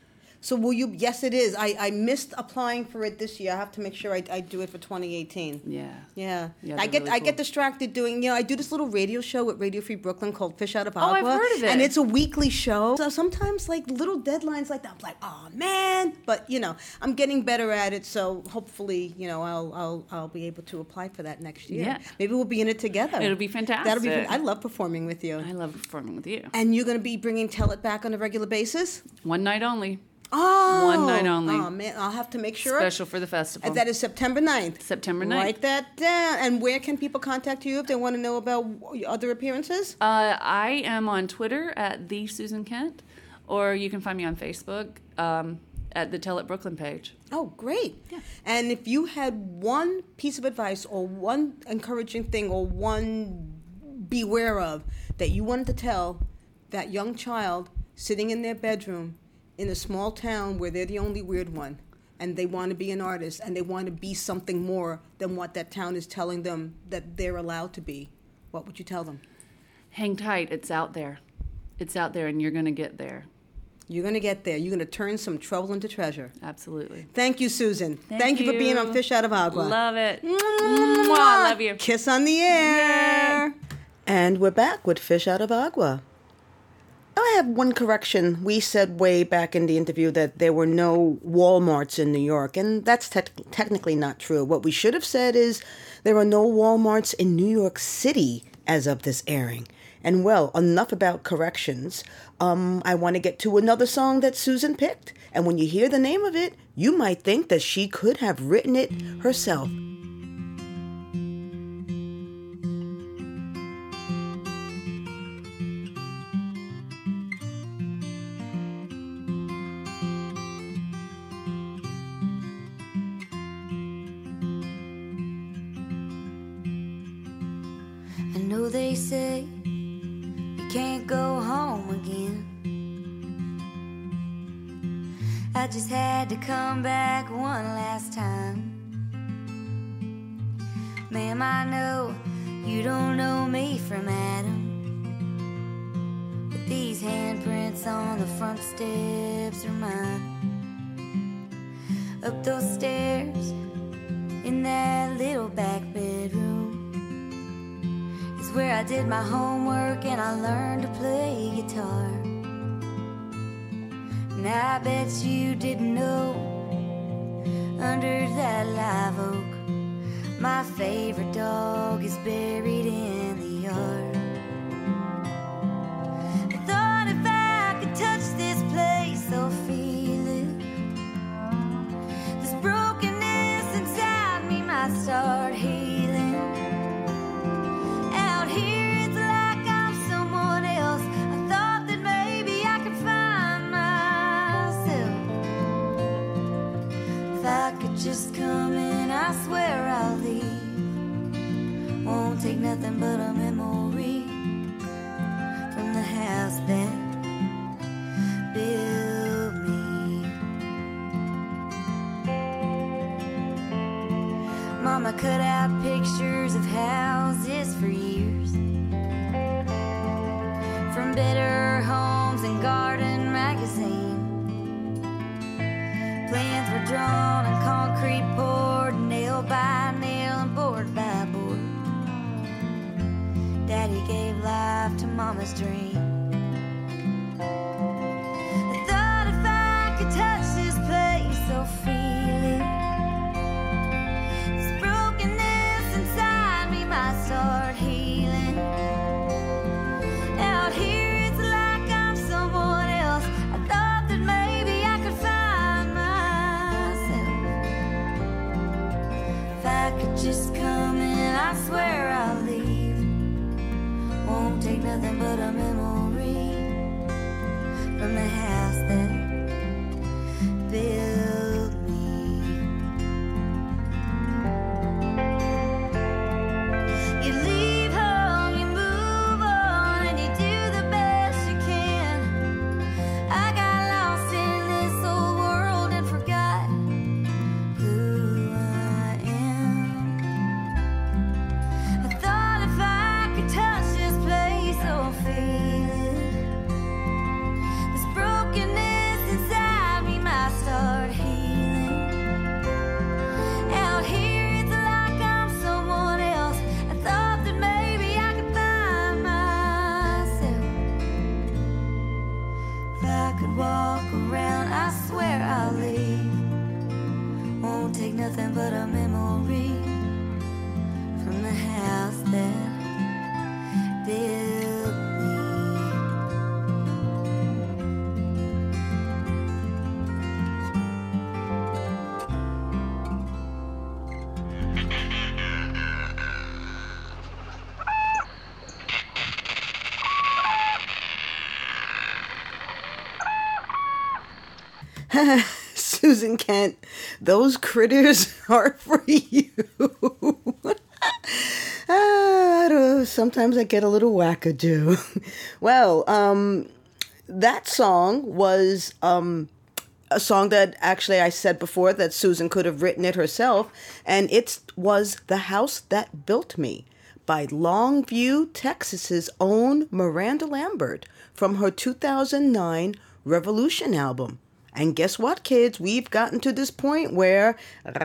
So will you? Yes, it is. I, I missed applying for it this year. I have to make sure I, I do it for twenty eighteen. Yeah. Yeah, Yeah, I they're get really I cool. get distracted doing you know I do this little radio show at Radio Free Brooklyn called Fish Out of Oh, Agua. I've heard of it. And it's a weekly show. So sometimes like little deadlines like that, I'm like, oh man. But you know, I'm getting better at it. So hopefully, you know, I'll I'll I'll be able to apply for that next year. Yeah. Maybe we'll be in it together. It'll be That'll be. fantastic. I love performing with you. I love performing with you. And you're going to be bringing Tell It back on a regular basis. One night only. Oh, One night only. Oh man, I'll have to make sure. Special for the festival. And that is September ninth. September ninth. Write that down. And where can people contact you if they want to know about your other appearances? Uh, I am on Twitter at the Susan Kent, or you can find me on Facebook um, at the Tell It Brooklyn page. Oh, great. Yeah. And if you had one piece of advice or one encouraging thing or one beware of that you wanted to tell that young child sitting in their bedroom in a small town where they're the only weird one and they want to be an artist and they want to be something more than what that town is telling them that they're allowed to be, what would you tell them? Hang tight. It's out there. It's out there, and you're going to get there. You're going to get there. You're going to turn some trouble into treasure. Absolutely. Thank you, Susan. Thank you for being on you. Fish Out of Agua. Love it. Mwah. Mwah. Love you. Kiss on the air. And we're back with Fish Out of Agua. I have one correction. We said way back in the interview that there were no Walmarts in New York, and that's te- technically not true. What we should have said is there are no Walmarts in New York City as of this airing. And well, enough about corrections. Um, I want to get to another song that Susan picked. And when you hear the name of it, you might think that she could have written it herself. I know they say you can't go home again. I just had to come back one last time. Ma'am, I know you don't know me from Adam, but these handprints on the front steps are mine. Up those stairs in that little back bedroom is where I did my homework and I learned to play guitar. And I bet you didn't know, under that live oak, my favorite dog is buried in the yard. I thought if I could touch this place or feel it, this brokenness inside me might start healing. Out here it's like I'm someone else. I thought that I could just come in, I swear I'll leave. Won't take nothing but a memory from the house that built me. Mama cut out pictures of houses for years, from Better Homes and Garden magazine. Plans were drawn and concrete poured, nail by nail and board by board. Daddy gave life to Mama's dream. I thought if I could touch this place, I'll feel it. This brokenness inside me might start healing. Out here it's like I'm someone else. I thought that maybe I could find myself. If I could just come in, I swear I'll leave. Won't take nothing but a memory from the house that built me. You leave home, you move on, and you do the best you can. I got lost in this old world and forgot who I am. I thought if I could touch this place, I'll feel it. This brokenness inside me might start healing. Out here it's like I'm someone else. I thought that maybe I could find myself. If I could walk around, I swear I'll leave. Won't take nothing but a memory from the house that built me. Susan Kent, those critters are for you. Ah, I don't know, sometimes I get a little wackadoo. Well, um, that song was um, a song that actually I said before that Susan could have written it herself, and it was The House That Built Me by Longview, Texas's own Miranda Lambert from her two thousand nine Revolution album. And guess what, kids? We've gotten to this point where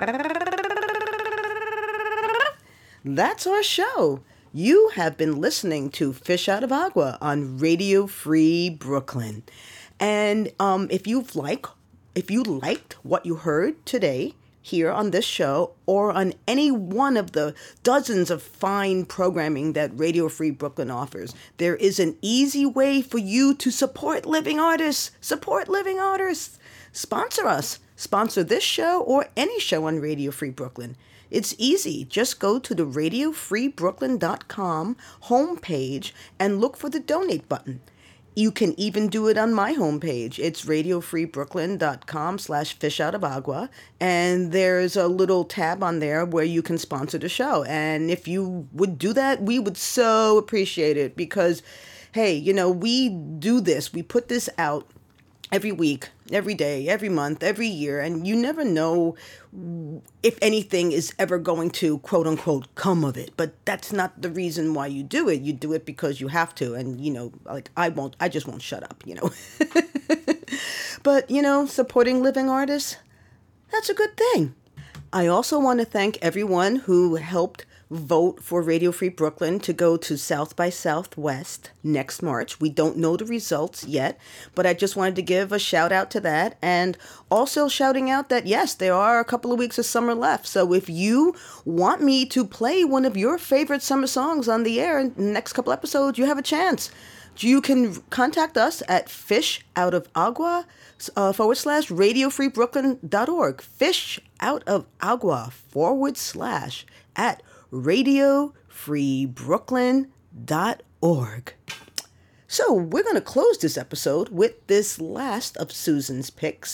that's our show. You have been listening to Fish Out of Agua on Radio Free Brooklyn. And um, if you've like, if you liked what you heard today here on this show or on any one of the dozens of fine programming that Radio Free Brooklyn offers, there is an easy way for you to support living artists. Support living artists. Sponsor us. Sponsor this show or any show on Radio Free Brooklyn. It's easy. Just go to the radio free brooklyn dot com homepage and look for the donate button. You can even do it on my homepage. It's radio free brooklyn dot com slash fish out of agua. And there's a little tab on there where you can sponsor the show. And if you would do that, we would so appreciate it because, hey, you know, we do this. We put this out every week, every day, every month, every year, and you never know if anything is ever going to, quote unquote, come of it. But that's not the reason why you do it. You do it because you have to. And, you know, like I won't, I just won't shut up, you know. But, you know, supporting living artists, that's a good thing. I also want to thank everyone who helped vote for Radio Free Brooklyn to go to South by Southwest next March. We don't know the results yet, but I just wanted to give a shout out to that. And also shouting out that, yes, there are a couple of weeks of summer left. So if you want me to play one of your favorite summer songs on the air in the next couple episodes, you have a chance. You can contact us at fish out of agua uh, forward slash radio free brooklyn dot org. Fish out of agua forward slash at radio free brooklyn dot org. So we're going to close this episode with this last of Susan's picks.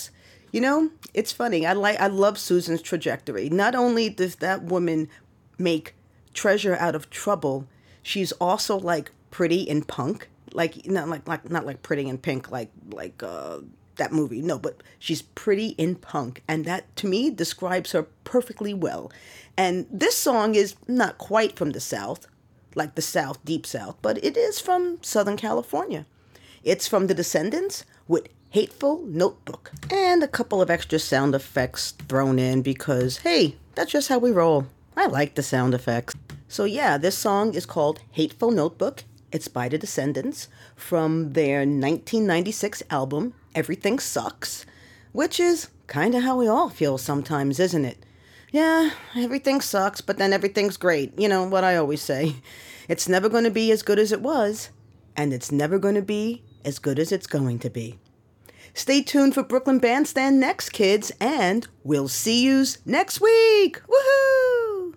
You know, it's funny. I like I love Susan's trajectory. Not only does that woman make treasure out of trouble, she's also like pretty and punk. Like not like like not like Pretty in Pink like like uh that movie. No, but she's pretty in punk, and that to me describes her perfectly well. And this song is not quite from the South, like the South, deep South, but it is from Southern California. It's from the Descendants with Hateful Notebook, and a couple of extra sound effects thrown in because, hey, that's just how we roll. I like the sound effects. So yeah, this song is called Hateful Notebook. It's by the Descendants from their nineteen ninety-six album, Everything Sucks, which is kind of how we all feel sometimes, isn't it? Yeah, everything sucks, but then everything's great. You know what I always say. It's never going to be as good as it was, and it's never going to be as good as it's going to be. Stay tuned for Brooklyn Bandstand next, kids, and we'll see yous next week. Woohoo!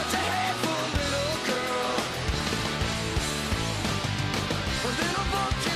Little book